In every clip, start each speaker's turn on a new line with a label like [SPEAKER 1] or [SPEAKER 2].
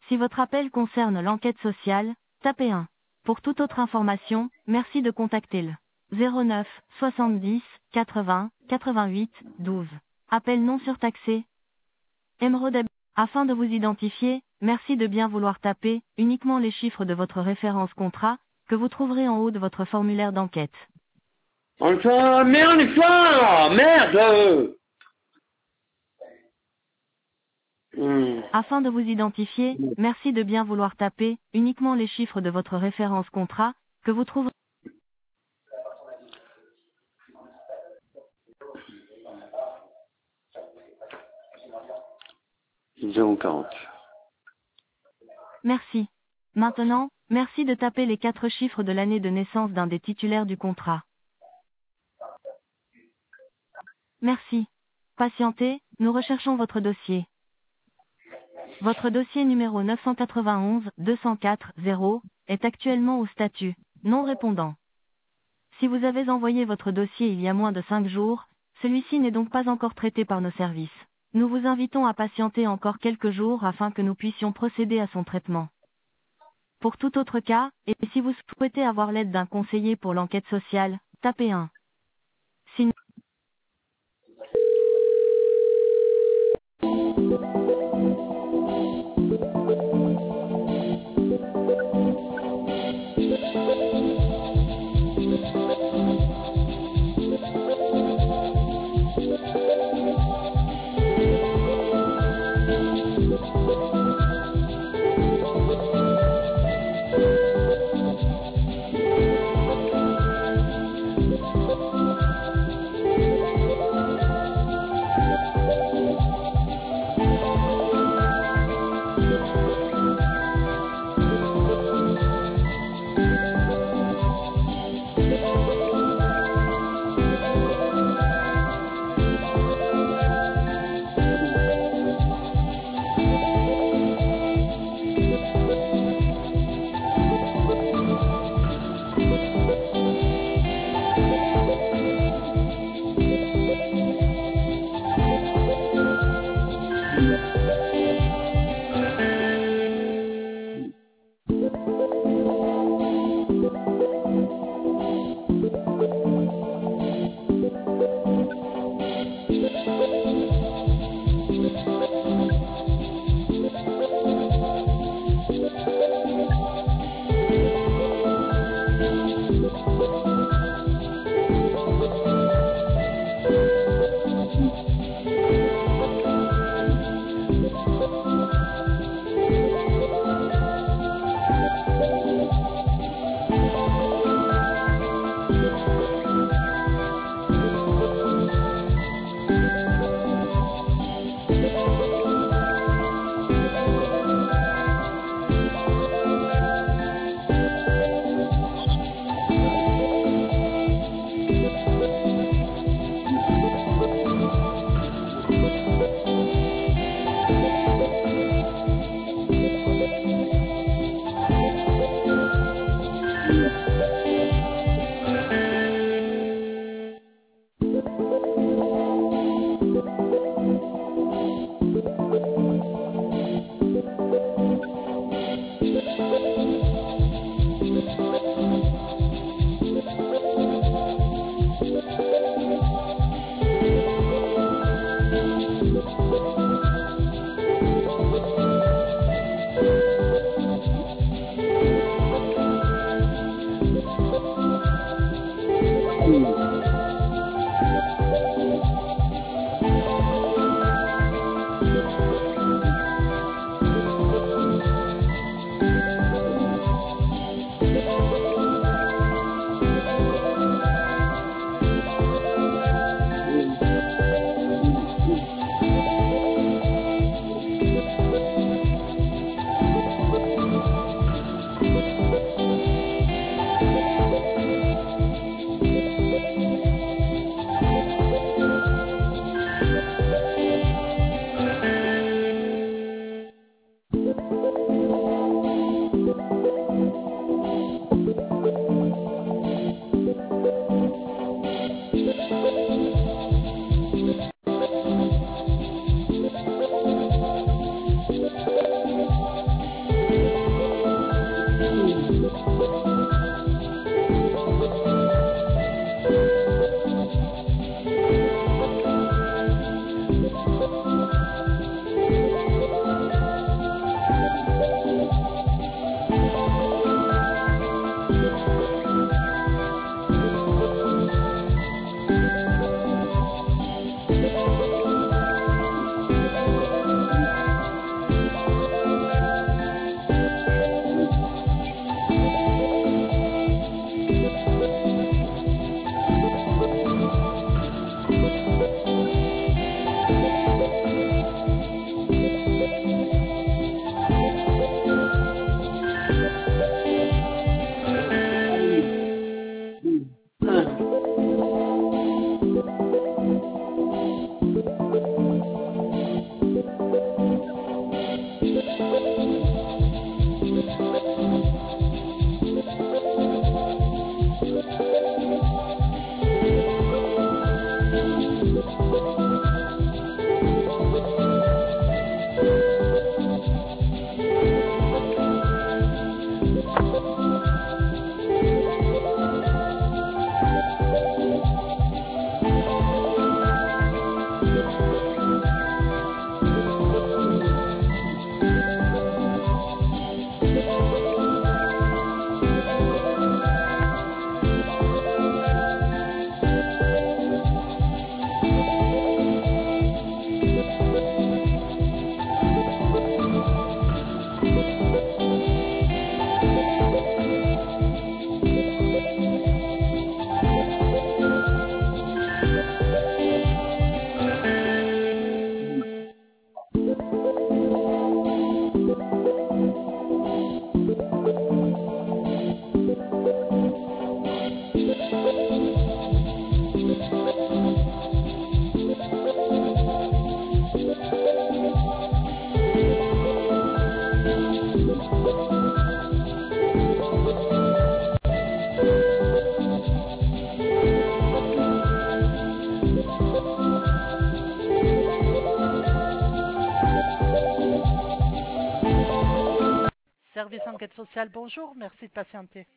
[SPEAKER 1] Si votre appel concerne l'enquête sociale, tapez 1. Pour toute autre information, merci de contacter le 09 70 80 88 12. Appel non surtaxé. Emeraude. Afin de vous identifier, merci de bien vouloir taper uniquement les chiffres de votre référence contrat, que vous trouverez en haut de votre formulaire d'enquête.
[SPEAKER 2] Enfin, merde, merde.
[SPEAKER 1] Afin de vous identifier, merci de bien vouloir taper uniquement les chiffres de votre référence contrat, que vous trouverez.
[SPEAKER 2] 040.
[SPEAKER 1] Merci. Maintenant, merci de taper les 4 chiffres de l'année de naissance d'un des titulaires du contrat. Merci. Patientez, nous recherchons votre dossier. Votre dossier numéro 991-204-0 est actuellement au statut non répondant. Si vous avez envoyé votre dossier il y a moins de 5 jours, celui-ci n'est donc pas encore traité par nos services. Nous vous invitons à patienter encore quelques jours afin que nous puissions procéder à son traitement. Pour tout autre cas, et si vous souhaitez avoir l'aide d'un conseiller pour l'enquête sociale, tapez 1. Sinon,
[SPEAKER 3] Service enquête sociale, bonjour, merci de patienter.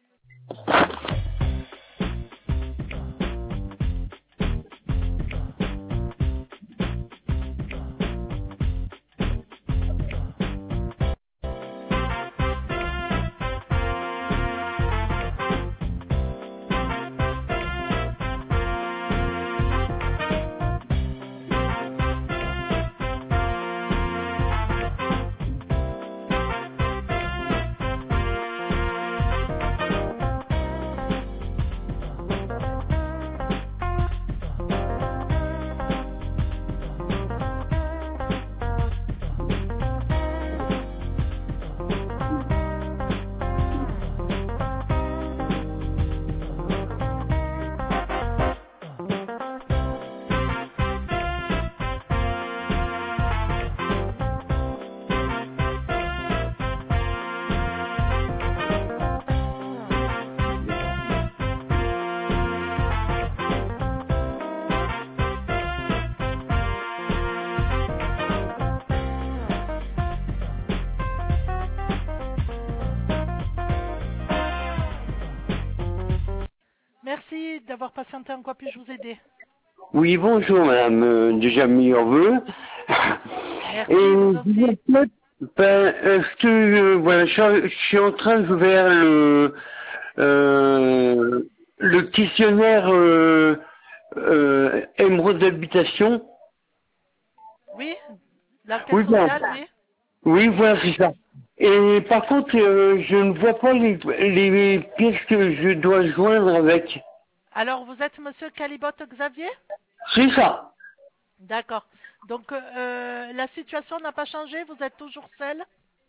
[SPEAKER 3] Merci d'avoir patienté. En quoi puis-je vous aider?
[SPEAKER 2] Oui, bonjour madame, déjà meilleurs vœux.
[SPEAKER 3] Merci, vous aussi.
[SPEAKER 2] Voilà, je suis en train de faire le questionnaire émeraude d'habitation.
[SPEAKER 3] Oui, l'enquête
[SPEAKER 2] Oui, bien.
[SPEAKER 3] sociale, oui.
[SPEAKER 2] Oui, voilà, c'est ça. Et par contre, je ne vois pas les pièces que je dois joindre avec.
[SPEAKER 3] Alors, vous êtes monsieur Calibote Xavier?
[SPEAKER 2] C'est ça.
[SPEAKER 3] D'accord. Donc, la situation n'a pas changé, vous êtes toujours seul?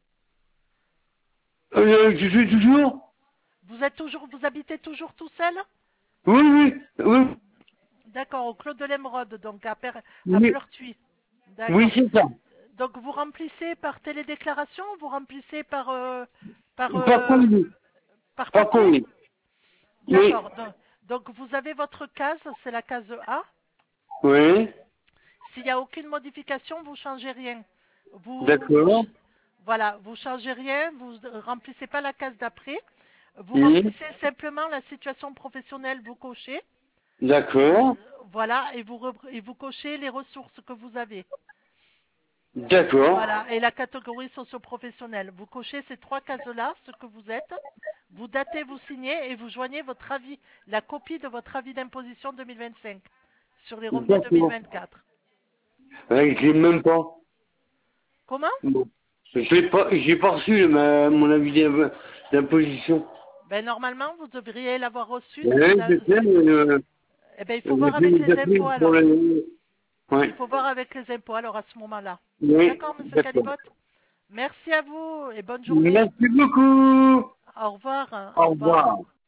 [SPEAKER 2] Je suis toujours.
[SPEAKER 3] Vous habitez toujours tout seul?
[SPEAKER 2] Oui, oui, oui.
[SPEAKER 3] D'accord, au Clos de l'Émeraude, donc à
[SPEAKER 2] Oui,
[SPEAKER 3] Pleurtuis.
[SPEAKER 2] oui,
[SPEAKER 3] D'accord.
[SPEAKER 2] c'est ça.
[SPEAKER 3] Donc, vous remplissez par télédéclaration ou vous remplissez par,
[SPEAKER 2] Pas
[SPEAKER 3] euh,
[SPEAKER 2] connu.
[SPEAKER 3] par
[SPEAKER 2] Pas
[SPEAKER 3] papier?
[SPEAKER 2] connu. Oui,
[SPEAKER 3] D'accord. Donc, vous avez votre case, c'est la case A.
[SPEAKER 2] oui,
[SPEAKER 3] S'il n'y a aucune modification, vous changez rien.
[SPEAKER 2] d'accord.
[SPEAKER 3] Voilà, vous changez rien, vous remplissez pas la case d'après. Vous
[SPEAKER 2] Oui.
[SPEAKER 3] remplissez simplement la situation professionnelle, vous cochez.
[SPEAKER 2] D'accord.
[SPEAKER 3] Voilà, et vous cochez les ressources que vous avez.
[SPEAKER 2] D'accord.
[SPEAKER 3] Voilà, et la catégorie socio-professionnelle. Vous cochez ces 3 cases-là, ce que vous êtes. Vous datez, vous signez et vous joignez votre avis, la copie de votre avis d'imposition 2025 sur les revenus
[SPEAKER 2] D'accord.
[SPEAKER 3] 2024.
[SPEAKER 2] Ouais, je l'ai même pas.
[SPEAKER 3] Comment?
[SPEAKER 2] Bon. J'ai pas reçu mon avis d'imposition.
[SPEAKER 3] Ben normalement, vous devriez l'avoir reçu si vous
[SPEAKER 2] Ouais, je
[SPEAKER 3] avez.
[SPEAKER 2] sais,
[SPEAKER 3] Eh ben, il faut
[SPEAKER 2] je
[SPEAKER 3] voir
[SPEAKER 2] vais
[SPEAKER 3] avec
[SPEAKER 2] les
[SPEAKER 3] les
[SPEAKER 2] appeler
[SPEAKER 3] impôts
[SPEAKER 2] pour
[SPEAKER 3] alors.
[SPEAKER 2] le...
[SPEAKER 3] Il
[SPEAKER 2] Ouais.
[SPEAKER 3] faut voir avec les impôts alors à ce moment-là.
[SPEAKER 2] Oui,
[SPEAKER 3] D'accord, Monsieur
[SPEAKER 2] d'accord.
[SPEAKER 3] Calibotte? Merci à vous et bonne journée.
[SPEAKER 2] Merci beaucoup.
[SPEAKER 3] Au revoir.
[SPEAKER 2] Au
[SPEAKER 3] Au revoir.
[SPEAKER 2] revoir.